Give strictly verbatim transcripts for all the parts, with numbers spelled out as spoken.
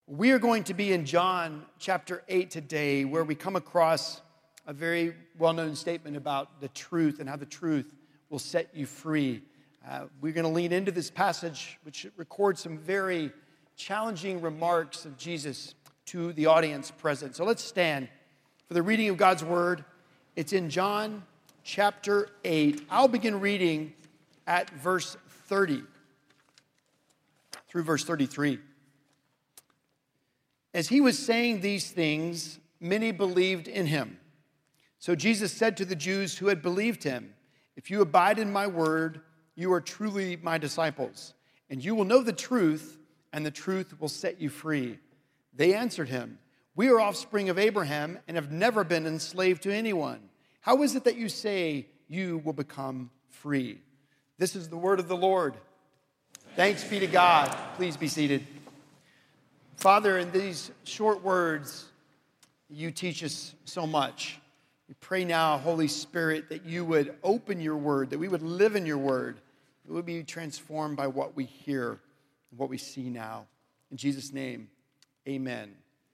We are going to be in John chapter eight today, where we come across a very well-known statement about the truth and how the truth will set you free. Uh, we're going to lean into this passage, which records some very challenging remarks of Jesus to the audience present. So let's stand for the reading of God's word. It's in John chapter eight. I'll begin reading at verse thirty through verse thirty-three. As he was saying these things, many believed in him. So Jesus said to the Jews who had believed him, "If you abide in my word, you are truly my disciples, and you will know the truth, and the truth will set you free." They answered him, "We are offspring of Abraham and have never been enslaved to anyone. How is it that you say you will become free?" This is the word of the Lord. Thanks be to God. Please be seated. Father, in these short words, you teach us so much. We pray now, Holy Spirit, that you would open your word, that we would live in your word, that we would be transformed by what we hear and what we see now. In Jesus' name, amen.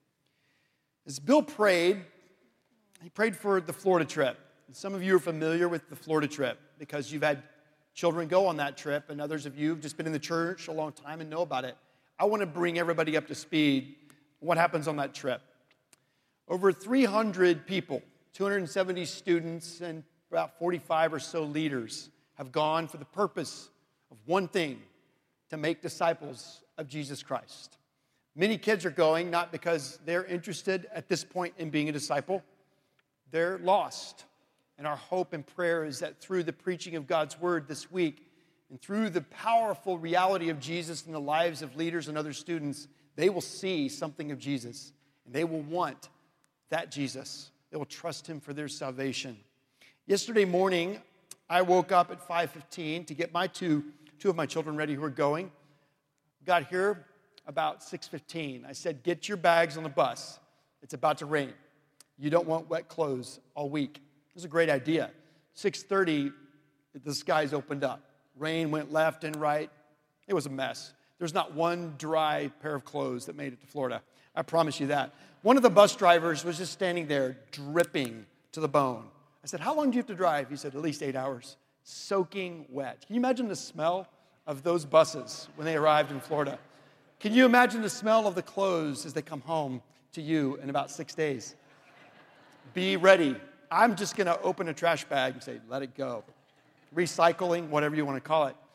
As Bill prayed, he prayed for the Florida trip. And some of you are familiar with the Florida trip because you've had children go on that trip, and others of you have just been in the church a long time and know about it. I want to bring everybody up to speed on what happens on that trip. Over three hundred people, two hundred seventy students, and about forty-five or so leaders have gone for the purpose of one thing: to make disciples of Jesus Christ. Many kids are going not because they're interested at this point in being a disciple. They're lost. And our hope and prayer is that through the preaching of God's word this week, and through the powerful reality of Jesus in the lives of leaders and other students, they will see something of Jesus, and they will want that Jesus. They will trust him for their salvation. Yesterday morning, I woke up at five fifteen to get my two, two of my children ready who are going. Got here about six fifteen. I said, "Get your bags on the bus. It's about to rain. You don't want wet clothes all week." It was a great idea. six thirty, the skies opened up. Rain went left and right. It was a mess. There's not one dry pair of clothes that made it to Florida. I promise you that. One of the bus drivers was just standing there dripping to the bone. I said, "How long do you have to drive?" He said, "At least eight hours. Soaking wet." Can you imagine the smell of those buses when they arrived in Florida? Can you imagine the smell of the clothes as they come home to you in about six days? Be ready. I'm just going to open a trash bag and say, "Let it go." Recycling, whatever you want to call it.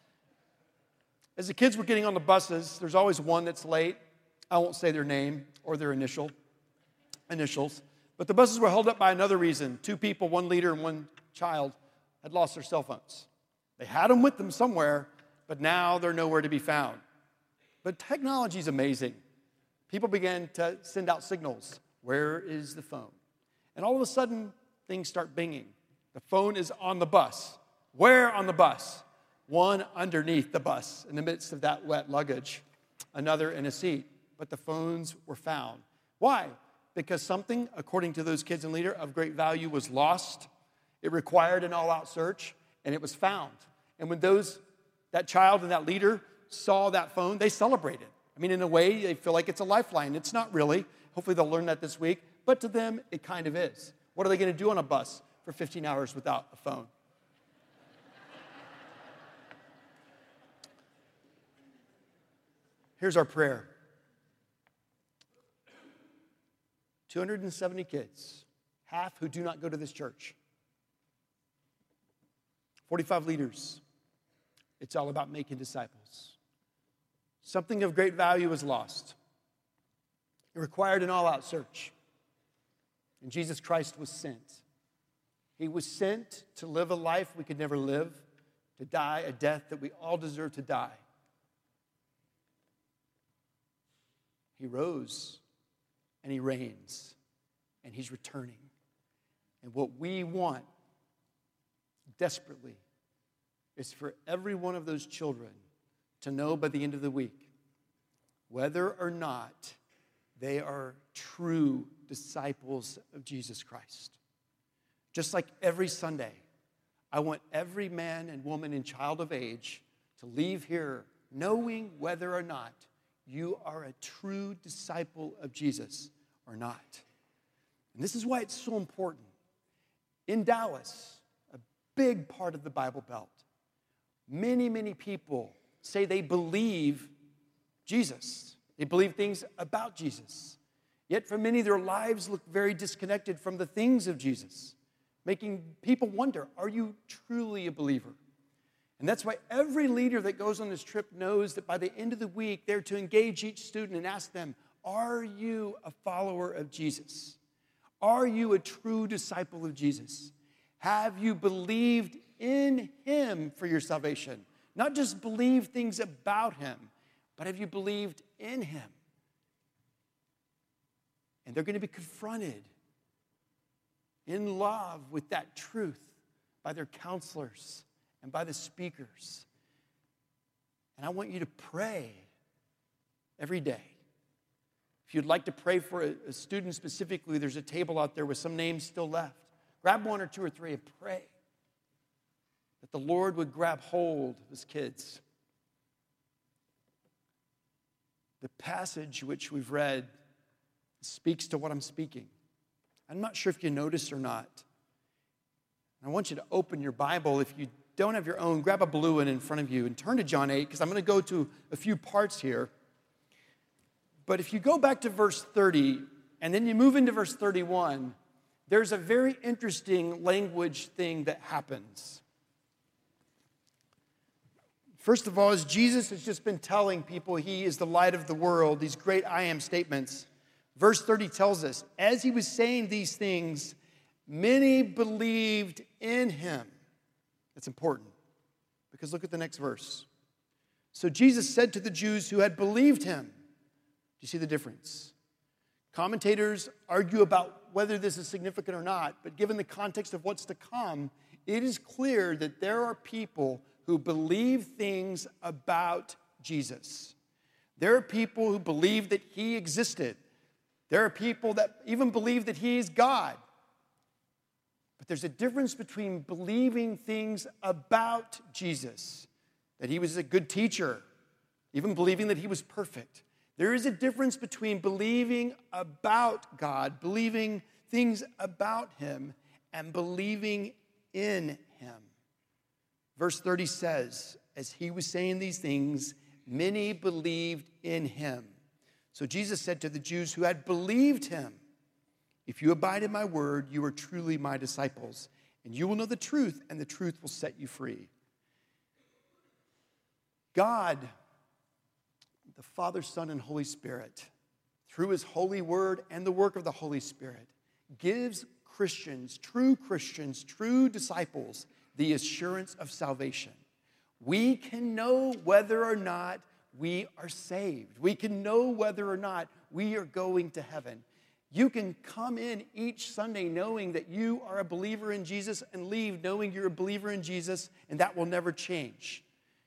As the kids were getting on the buses, there's always one that's late. I won't say their name or their initial initials. But the buses were held up by another reason. Two people, one leader and one child, had lost their cell phones. They had them with them somewhere, but now they're nowhere to be found. But technology is amazing. People began to send out signals. Where is the phone? And all of a sudden, things start binging. The phone is on the bus. Where on the bus? One underneath the bus in the midst of that wet luggage. Another in a seat. But the phones were found. Why? Because something, according to those kids and leader, of great value was lost. It required an all-out search, and it was found. And when those, that child and that leader saw that phone, they celebrated. I mean, in a way, they feel like it's a lifeline. It's not really. Hopefully they'll learn that this week. But to them, it kind of is. What are they going to do on a bus for fifteen hours without a phone? Here's our prayer. two hundred seventy kids, half who do not go to this church. forty-five leaders. It's all about making disciples. Something of great value was lost. It required an all-out search. And Jesus Christ was sent. He was sent to live a life we could never live, to die a death that we all deserve to die. He rose, and he reigns, and he's returning. And what we want desperately is for every one of those children to know by the end of the week whether or not they are true disciples of Jesus Christ. Just like every Sunday, I want every man and woman and child of age to leave here knowing whether or not you are a true disciple of Jesus or not. And this is why it's so important. In Dallas, a big part of the Bible Belt, many, many people say they believe Jesus. They believe things about Jesus. Yet for many, their lives look very disconnected from the things of Jesus, making people wonder, are you truly a believer? And that's why every leader that goes on this trip knows that by the end of the week, they're to engage each student and ask them, are you a follower of Jesus? Are you a true disciple of Jesus? Have you believed in him for your salvation? Not just believe things about him, but have you believed in him? And they're going to be confronted in love with that truth by their counselors and by the speakers. And I want you to pray every day. If you'd like to pray for a, a student specifically, there's a table out there with some names still left. Grab one or two or three and pray that the Lord would grab hold of his kids. The passage which we've read speaks to what I'm speaking. I'm not sure if you noticed or not. I want you to open your Bible. If you don't have your own, grab a blue one in front of you and turn to John eight, because I'm going to go to a few parts here. But if you go back to verse thirty, and then you move into verse thirty-one, there's a very interesting language thing that happens. First of all, as Jesus has just been telling people he is the light of the world, these great I am statements, verse thirty tells us, as he was saying these things, many believed in him. That's important, because look at the next verse. So Jesus said to the Jews who had believed him, do you see the difference? Commentators argue about whether this is significant or not, but given the context of what's to come, it is clear that there are people who believe things about Jesus. There are people who believe that he existed. There are people that even believe that he is God. But there's a difference between believing things about Jesus, that he was a good teacher, even believing that he was perfect. There is a difference between believing about God, believing things about him, and believing in him. Verse thirty says, as he was saying these things, many believed in him. So Jesus said to the Jews who had believed him, if you abide in my word, you are truly my disciples, and you will know the truth, and the truth will set you free. God, the Father, Son, and Holy Spirit, through his holy word and the work of the Holy Spirit, gives Christians, true Christians, true disciples, the assurance of salvation. We can know whether or not we are saved. We can know whether or not we are going to heaven. You can come in each Sunday knowing that you are a believer in Jesus and leave knowing you're a believer in Jesus, and that will never change.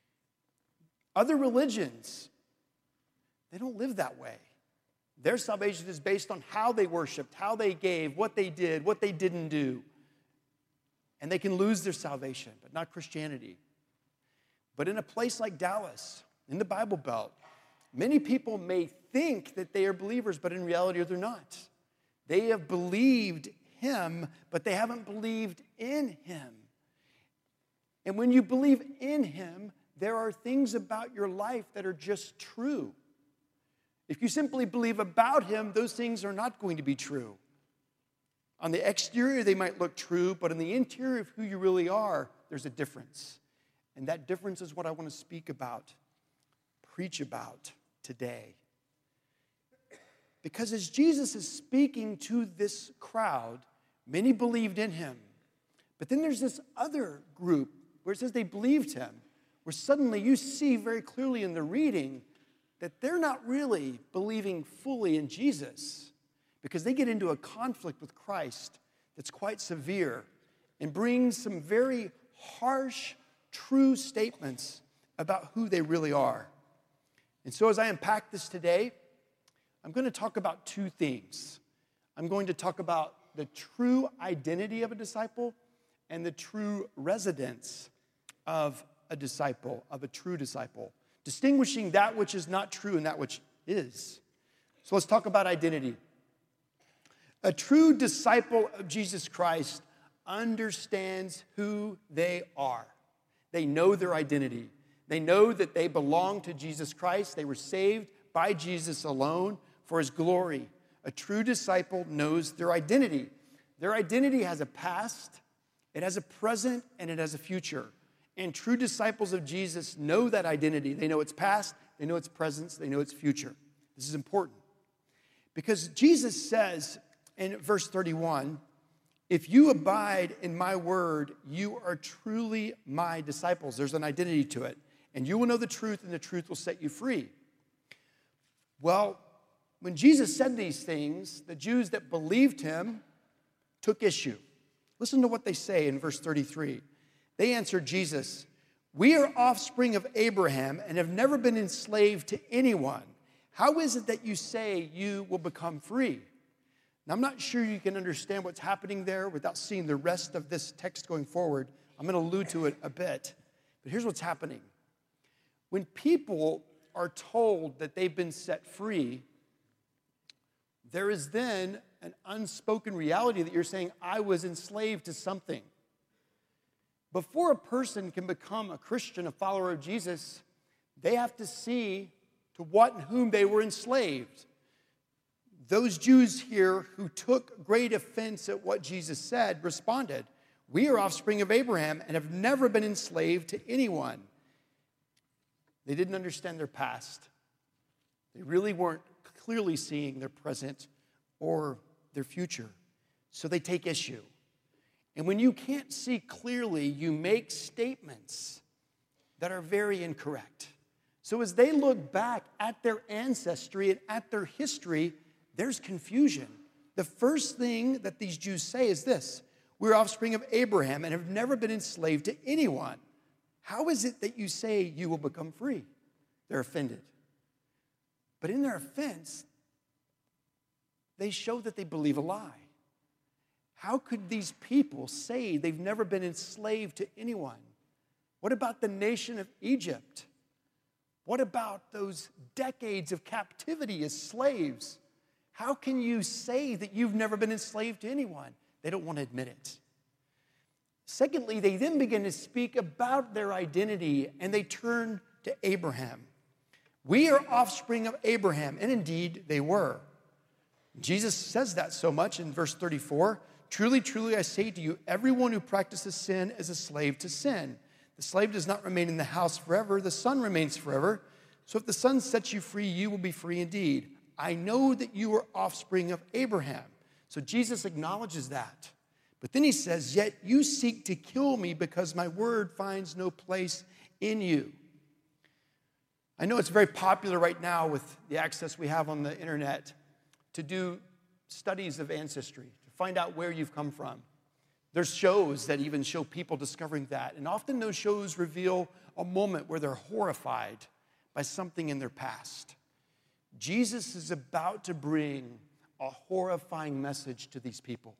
Other religions, they don't live that way. Their salvation is based on how they worshiped, how they gave, what they did, what they didn't do. And they can lose their salvation, but not Christianity. But in a place like Dallas, in the Bible Belt, many people may think that they are believers, but in reality they're not. They have believed him, but they haven't believed in him. And when you believe in him, there are things about your life that are just true. If you simply believe about him, those things are not going to be true. On the exterior, they might look true, but in the interior of who you really are, there's a difference. And that difference is what I want to speak about, preach about today. Because as Jesus is speaking to this crowd, many believed in him. But then there's this other group where it says they believed him, where suddenly you see very clearly in the reading that they're not really believing fully in Jesus, because they get into a conflict with Christ that's quite severe and brings some very harsh, true statements about who they really are. And so as I unpack this today, I'm going to talk about two things. I'm going to talk about the true identity of a disciple and the true residence of a disciple, of a true disciple, distinguishing that which is not true and that which is. So let's talk about identity. A true disciple of Jesus Christ understands who they are. They know their identity. They know that they belong to Jesus Christ. They were saved by Jesus alone for his glory. A true disciple knows their identity. Their identity has a past, it has a present, and it has a future. And true disciples of Jesus know that identity. They know its past, they know its present, they know its future. This is important because Jesus says in verse thirty-one, if you abide in my word, you are truly my disciples. There's an identity to it. And you will know the truth, and the truth will set you free. Well, when Jesus said these things, the Jews that believed him took issue. Listen to what they say in verse thirty-three. They answered Jesus, we are offspring of Abraham and have never been enslaved to anyone. How is it that you say you will become free? Now, I'm not sure you can understand what's happening there without seeing the rest of this text going forward. I'm going to allude to it a bit. But here's what's happening. When people are told that they've been set free, there is then an unspoken reality that you're saying, I was enslaved to something. Before a person can become a Christian, a follower of Jesus, they have to see to what and whom they were enslaved. Those Jews here who took great offense at what Jesus said responded, we are offspring of Abraham and have never been enslaved to anyone. They didn't understand their past. They really weren't clearly seeing their present or their future. So they take issue. And when you can't see clearly, you make statements that are very incorrect. So as they look back at their ancestry and at their history, there's confusion. The first thing that these Jews say is this, we're offspring of Abraham and have never been enslaved to anyone. How is it that you say you will become free? They're offended. But in their offense, they show that they believe a lie. How could these people say they've never been enslaved to anyone? What about the nation of Egypt? What about those decades of captivity as slaves? How can you say that you've never been enslaved to anyone? They don't want to admit it. Secondly, they then begin to speak about their identity, and they turn to Abraham. We are offspring of Abraham, and indeed they were. Jesus says that so much in verse thirty-four. Truly, truly, I say to you, everyone who practices sin is a slave to sin. The slave does not remain in the house forever. The son remains forever. So if the son sets you free, you will be free indeed. I know that you are offspring of Abraham. So Jesus acknowledges that. But then he says, yet you seek to kill me because my word finds no place in you. I know it's very popular right now with the access we have on the internet to do studies of ancestry, to find out where you've come from. There's shows that even show people discovering that. And often those shows reveal a moment where they're horrified by something in their past. Jesus is about to bring a horrifying message to these people.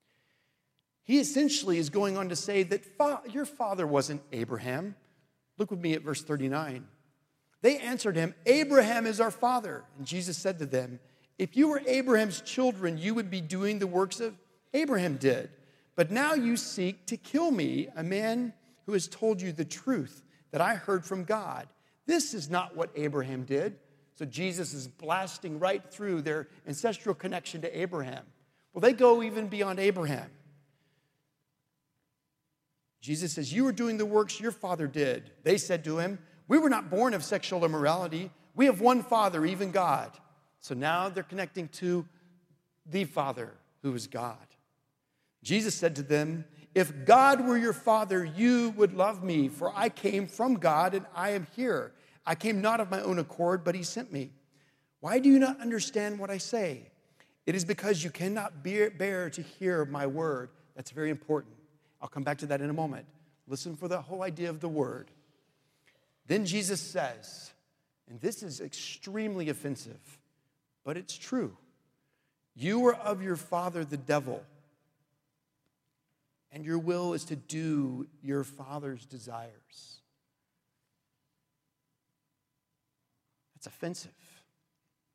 He essentially is going on to say that fa- your father wasn't Abraham. Look with me at verse thirty-nine. They answered him, Abraham is our father. And Jesus said to them, if you were Abraham's children, you would be doing the works of Abraham did. But now you seek to kill me, a man who has told you the truth that I heard from God. This is not what Abraham did. So Jesus is blasting right through their ancestral connection to Abraham. Well, they go even beyond Abraham. Jesus says, you are doing the works your father did. They said to him, we were not born of sexual immorality. We have one Father, even God. So now they're connecting to the Father, who is God. Jesus said to them, if God were your Father, you would love me, for I came from God and I am here. I came not of my own accord, but he sent me. Why do you not understand what I say? It is because you cannot bear to hear my word. That's very important. I'll come back to that in a moment. Listen for the whole idea of the word. Then Jesus says, and this is extremely offensive, but it's true. You are of your father, the devil, and your will is to do your father's desires. That's offensive.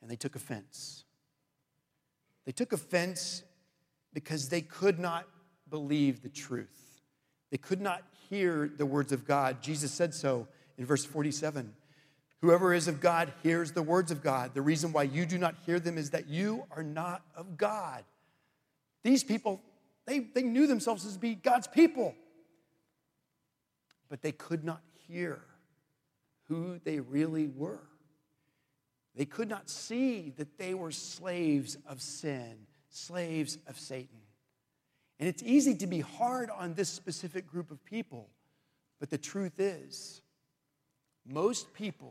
and they took offense. They took offense because they could not believe the truth. They could not hear the words of God. Jesus said so in verse forty-seven. Whoever is of God hears the words of God. The reason why you do not hear them is that you are not of God. These people, they, they knew themselves as being God's people. But they could not hear who they really were. They could not see that they were slaves of sin, slaves of Satan. And it's easy to be hard on this specific group of people. But the truth is, most people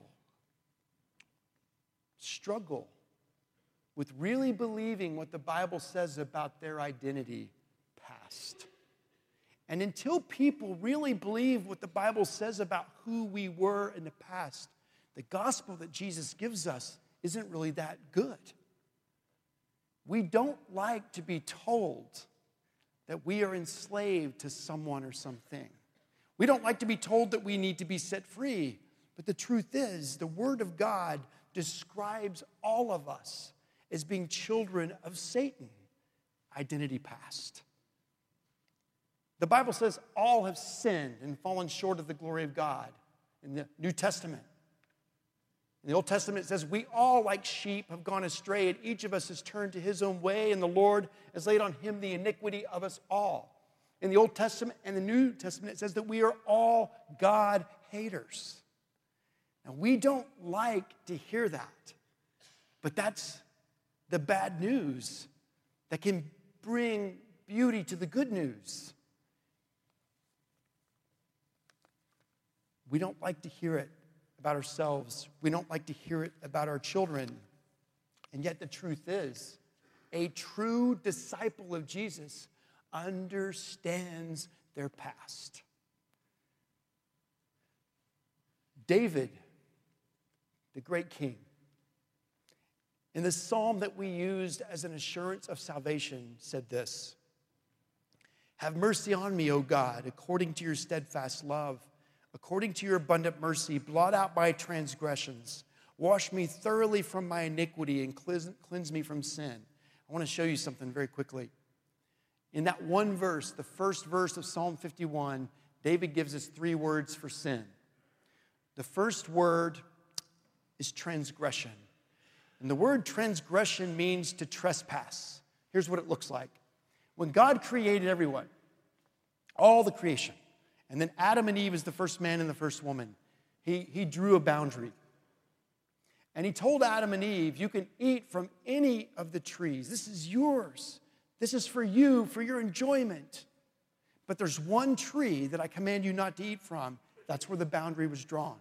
struggle with really believing what the Bible says about their identity past. And until people really believe what the Bible says about who we were in the past, the gospel that Jesus gives us isn't really that good. We don't like to be told that we are enslaved to someone or something. We don't like to be told that we need to be set free. But the truth is, the Word of God describes all of us as being children of Satan, identity past. The Bible says all have sinned and fallen short of the glory of God in the New Testament. In the Old Testament, it says, we all like sheep have gone astray, and each of us has turned to his own way, and the Lord has laid on him the iniquity of us all. In the Old Testament and the New Testament, it says that we are all God haters. Now, we don't like to hear that, but that's the bad news that can bring beauty to the good news. We don't like to hear it about ourselves. We don't like to hear it about our children. And yet the truth is, a true disciple of Jesus understands their past. David, the great king, in the psalm that we used as an assurance of salvation, said this: have mercy on me, O God, according to your steadfast love. According to your abundant mercy, blot out my transgressions. Wash me thoroughly from my iniquity and cleanse me from sin. I want to show you something very quickly. In that one verse, the first verse of Psalm fifty-one, David gives us three words for sin. The first word is transgression. And the word transgression means to trespass. Here's what it looks like. When God created everyone, all the creation, and then Adam and Eve is the first man and the first woman, he, he drew a boundary. And he told Adam and Eve, you can eat from any of the trees. This is yours. This is for you, for your enjoyment. But there's one tree that I command you not to eat from. That's where the boundary was drawn.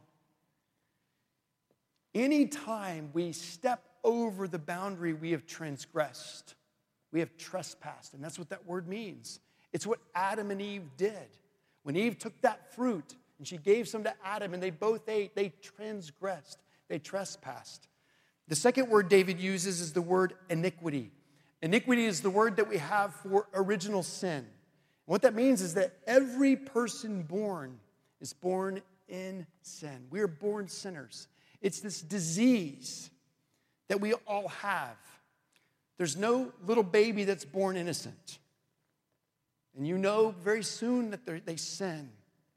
Anytime we step over the boundary, we have transgressed. We have trespassed. And that's what that word means. It's what Adam and Eve did. When Eve took that fruit and she gave some to Adam and they both ate, they transgressed, they trespassed. The second word David uses is the word iniquity. Iniquity is the word that we have for original sin. And what that means is that every person born is born in sin. We are born sinners. It's this disease that we all have. There's no little baby that's born innocent. And you know very soon that they sin.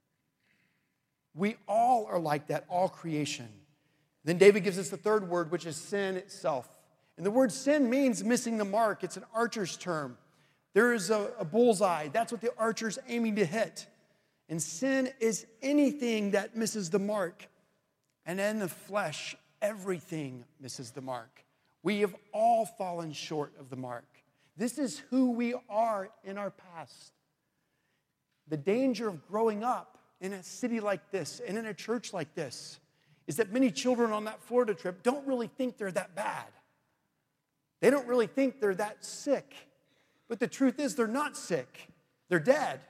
We all are like that, all creation. Then David gives us the third word, which is sin itself. And the word sin means missing the mark. It's an archer's term. There is a, a bullseye. That's what the archer's aiming to hit. And sin is anything that misses the mark. And in the flesh, everything misses the mark. We have all fallen short of the mark. This is who we are in our past. The danger of growing up in a city like this and in a church like this is that many children on that Florida trip don't really think they're that bad. They don't really think they're that sick. But the truth is they're not sick. They're dead.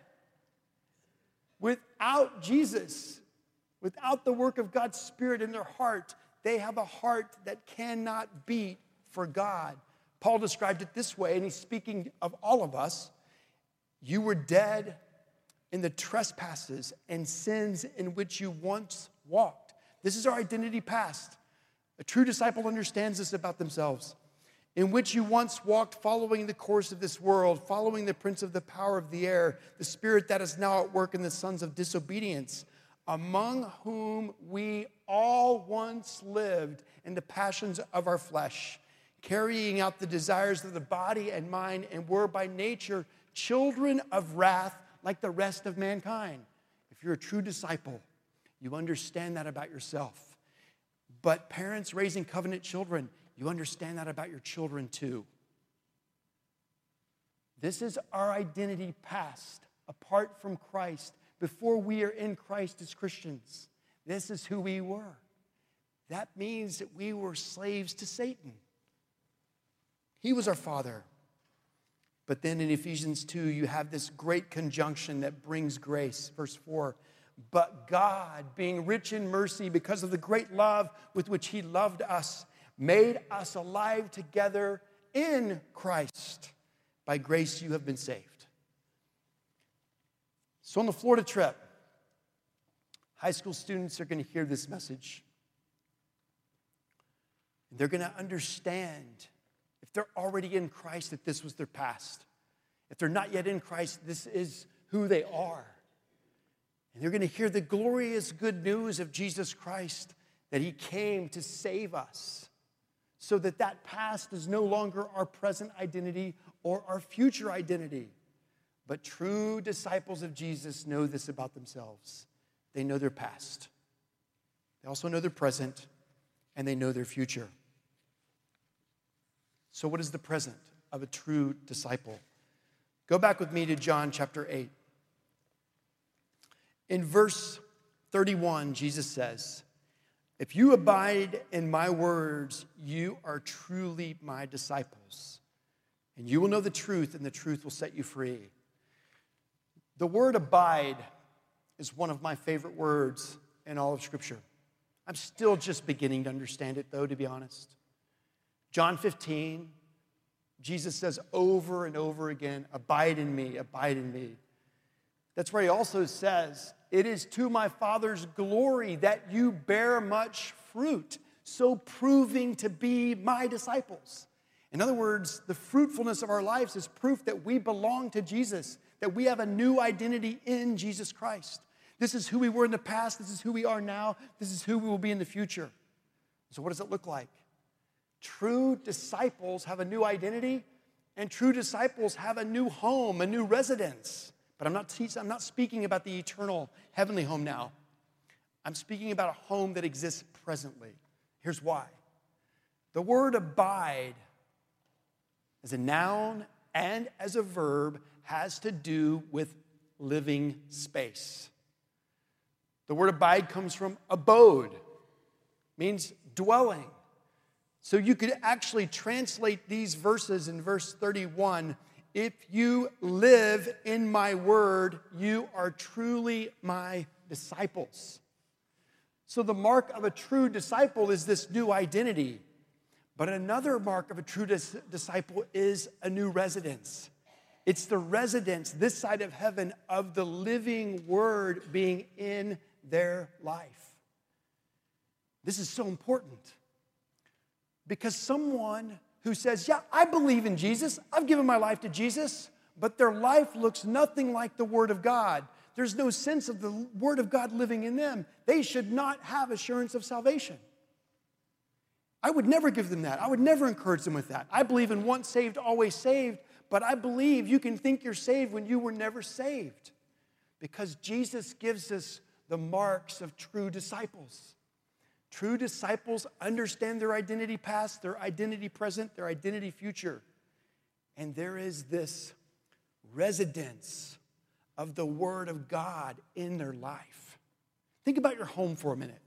Without Jesus, without the work of God's Spirit in their heart, they have a heart that cannot beat for God. Paul described it this way, and he's speaking of all of us. You were dead in the trespasses and sins in which you once walked. This is our identity past. A true disciple understands this about themselves. In which you once walked following the course of this world, following the prince of the power of the air, the spirit that is now at work in the sons of disobedience, among whom we all once lived in the passions of our flesh, carrying out the desires of the body and mind, and were by nature children of wrath like the rest of mankind. If you're a true disciple, you understand that about yourself. But parents raising covenant children, you understand that about your children too. This is our identity past, apart from Christ, before we are in Christ as Christians. This is who we were. That means that we were slaves to Satan. He was our father. But then in Ephesians two, you have this great conjunction that brings grace. Verse four, but God, being rich in mercy because of the great love with which he loved us, made us alive together in Christ. By grace you have been saved. So on the Florida trip, high school students are going to hear this message. They're going to understand, if they're already in Christ, that this was their past. If they're not yet in Christ, this is who they are. And they're going to hear the glorious good news of Jesus Christ, that he came to save us, so that that past is no longer our present identity or our future identity. But true disciples of Jesus know this about themselves. They know their past. They also know their present, and they know their future. So what is the present of a true disciple? Go back with me to John chapter eight. In verse thirty-one, Jesus says, if you abide in my words, you are truly my disciples. And you will know the truth, and the truth will set you free. The word abide is one of my favorite words in all of Scripture. I'm still just beginning to understand it, though, to be honest. John fifteen, Jesus says over and over again, abide in me, abide in me. That's where he also says, it is to my Father's glory that you bear much fruit, so proving to be my disciples. In other words, the fruitfulness of our lives is proof that we belong to Jesus, that we have a new identity in Jesus Christ. This is who we were in the past. This is who we are now. This is who we will be in the future. So what does it look like? True disciples have a new identity, and true disciples have a new home, a new residence. But I'm not teaching, I'm not speaking about the eternal heavenly home now. I'm speaking about a home that exists presently. Here's why. The word abide as a noun and as a verb has to do with living space. The word abide comes from abode, means dwelling. So you could actually translate these verses in verse thirty-one. If you live in my word, you are truly my disciples. So the mark of a true disciple is this new identity. But another mark of a true dis- disciple is a new residence. It's the residence, this side of heaven, of the living word being in their life. This is so important. Because someone who says, yeah, I believe in Jesus, I've given my life to Jesus, but their life looks nothing like the Word of God. There's no sense of the Word of God living in them. They should not have assurance of salvation. I would never give them that. I would never encourage them with that. I believe in once saved, always saved, but I believe you can think you're saved when you were never saved, because Jesus gives us the marks of true disciples. True disciples understand their identity past, their identity present, their identity future. And there is this residence of the Word of God in their life. Think about your home for a minute.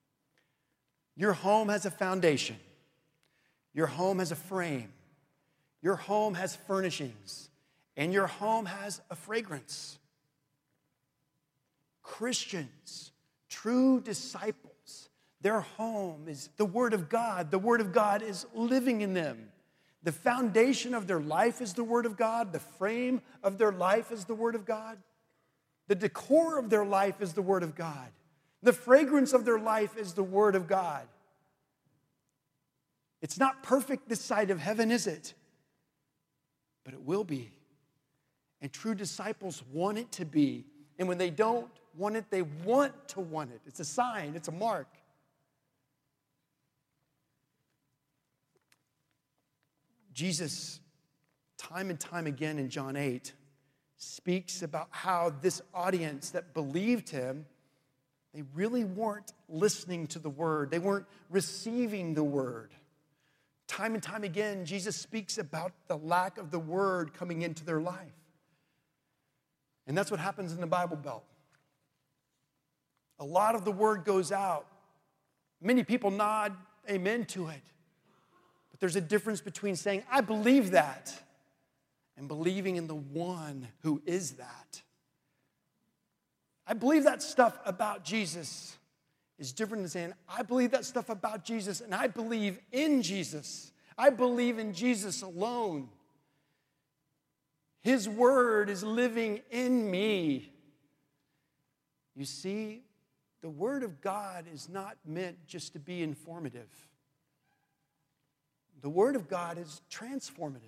Your home has a foundation. Your home has a frame. Your home has furnishings. And your home has a fragrance. Christians, true disciples, their home is the Word of God. The Word of God is living in them. The foundation of their life is the Word of God. The frame of their life is the Word of God. The decor of their life is the Word of God. The fragrance of their life is the Word of God. It's not perfect this side of heaven, is it? But it will be. And true disciples want it to be. And when they don't want it, they want to want it. It's a sign, it's a mark. Jesus, time and time again in John eight, speaks about how this audience that believed him, they really weren't listening to the word. They weren't receiving the word. Time and time again, Jesus speaks about the lack of the word coming into their life. And that's what happens in the Bible Belt. A lot of the word goes out. Many people nod amen to it. But there's a difference between saying, I believe that, and believing in the one who is that. I believe that stuff about Jesus is different than saying, I believe that stuff about Jesus, and I believe in Jesus. I believe in Jesus alone. His word is living in me. You see, the word of God is not meant just to be informative. The word of God is transformative.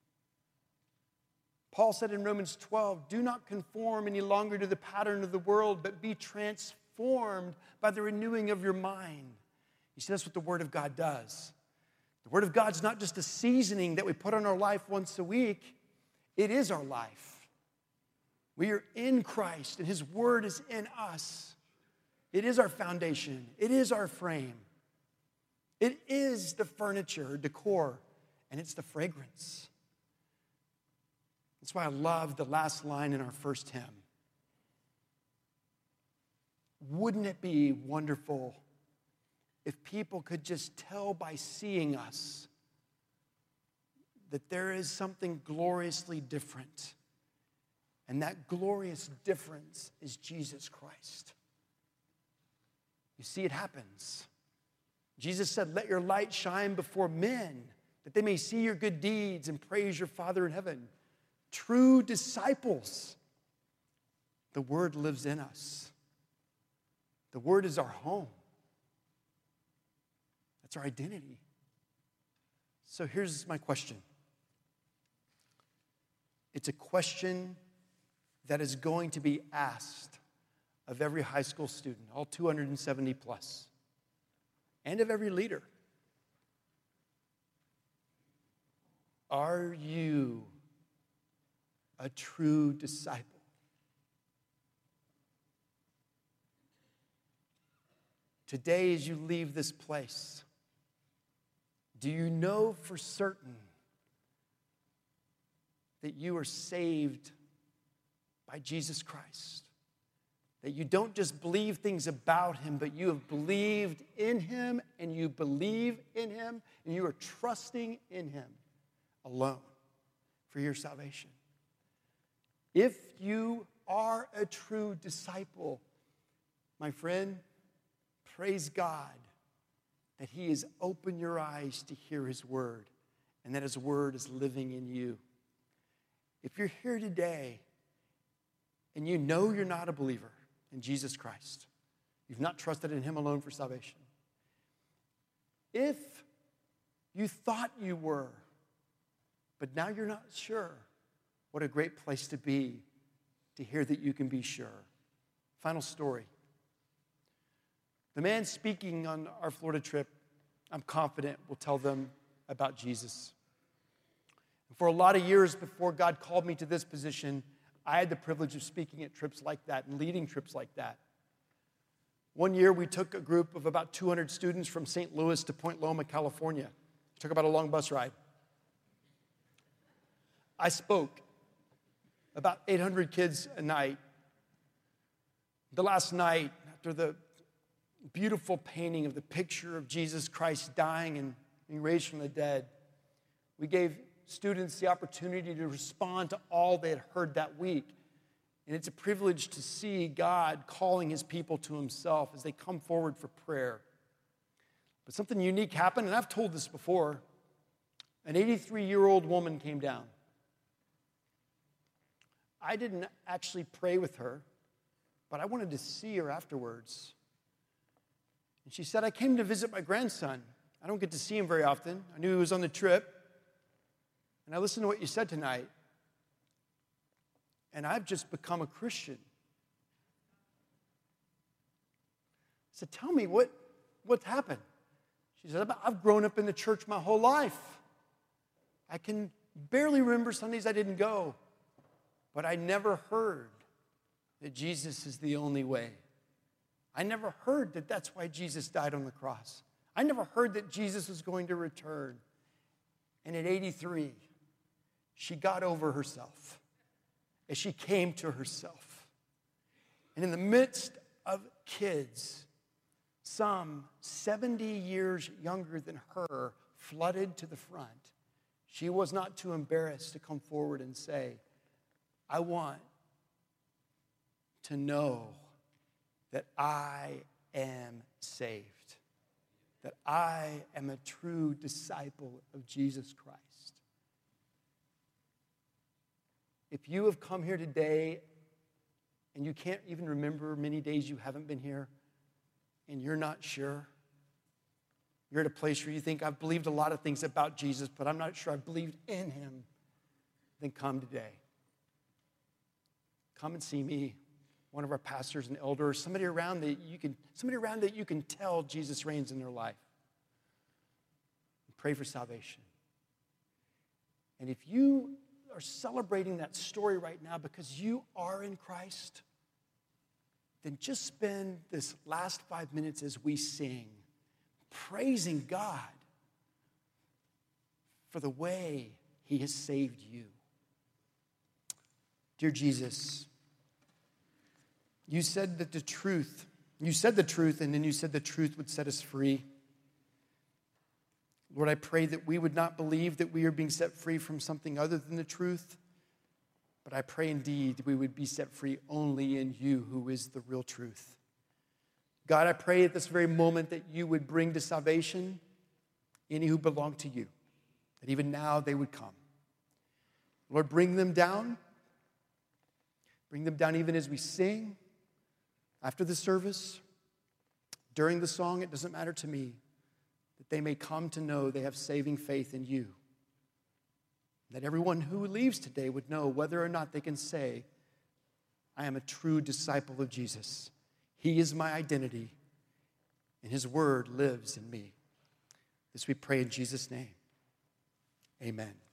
Paul said in Romans twelve, do not conform any longer to the pattern of the world, but be transformed by the renewing of your mind. You see, that's what the word of God does. The word of God's not just a seasoning that we put on our life once a week. It is our life. We are in Christ, and his word is in us. It is our foundation. It is our frame. It is the furniture, decor, and it's the fragrance. That's why I love the last line in our first hymn. Wouldn't it be wonderful if people could just tell by seeing us that there is something gloriously different, and that glorious difference is Jesus Christ. You see, it happens. Jesus said, let your light shine before men, that they may see your good deeds and praise your Father in heaven. True disciples, the word lives in us. The word is our home. That's our identity. So here's my question. It's a question that is going to be asked of every high school student, all two hundred seventy plus, and of every leader. Are you a true disciple? Today, as you leave this place, do you know for certain that you are saved by Jesus Christ? That you don't just believe things about him, but you have believed in him, and you believe in him, and you are trusting in him alone for your salvation. If you are a true disciple, my friend, praise God that he has opened your eyes to hear his word, and that his word is living in you. If you're here today and you know you're not a believer in Jesus Christ, you've not trusted in him alone for salvation. If you thought you were, but now you're not sure, what a great place to be to hear that you can be sure. Final story. The man speaking on our Florida trip, I'm confident, will tell them about Jesus. And for a lot of years before God called me to this position, I had the privilege of speaking at trips like that and leading trips like that. One year, we took a group of about two hundred students from Saint Louis to Point Loma, California. It took about a long bus ride. I spoke about eight hundred kids a night. The last night, after the beautiful painting of the picture of Jesus Christ dying and being raised from the dead, we gave students the opportunity to respond to all they had heard that week. And it's a privilege to see God calling his people to himself as they come forward for prayer. But something unique happened, and I've told this before. An eighty-three-year-old woman came down. I didn't actually pray with her, but I wanted to see her afterwards. And she said, I came to visit my grandson. I don't get to see him very often. I knew he was on the trip. And I listened to what you said tonight. And I've just become a Christian. I said, tell me, what, what happened? She said, I've grown up in the church my whole life. I can barely remember Sundays I didn't go. But I never heard that Jesus is the only way. I never heard that that's why Jesus died on the cross. I never heard that Jesus was going to return. And at eighty-three, she got over herself as she came to herself. And in the midst of kids, some seventy years younger than her, flooded to the front, she was not too embarrassed to come forward and say, I want to know that I am saved, that I am a true disciple of Jesus Christ. If you have come here today and you can't even remember many days you haven't been here and you're not sure, you're at a place where you think, I've believed a lot of things about Jesus, but I'm not sure I've believed in him, then come today. Come and see me, one of our pastors and elders, somebody around that you can, somebody around that you can tell Jesus reigns in their life. And pray for salvation. And if you are celebrating that story right now because you are in Christ, then just spend this last five minutes as we sing, praising God for the way he has saved you. Dear Jesus, you said that the truth, you said the truth, and then you said the truth would set us free. Lord, I pray that we would not believe that we are being set free from something other than the truth, but I pray indeed we would be set free only in you, who is the real truth. God, I pray at this very moment that you would bring to salvation any who belong to you, that even now they would come. Lord, bring them down. Bring them down even as we sing, after the service, during the song, it doesn't matter to me, that they may come to know they have saving faith in you. That everyone who leaves today would know whether or not they can say, I am a true disciple of Jesus. He is my identity, and his word lives in me. This we pray in Jesus' name. Amen.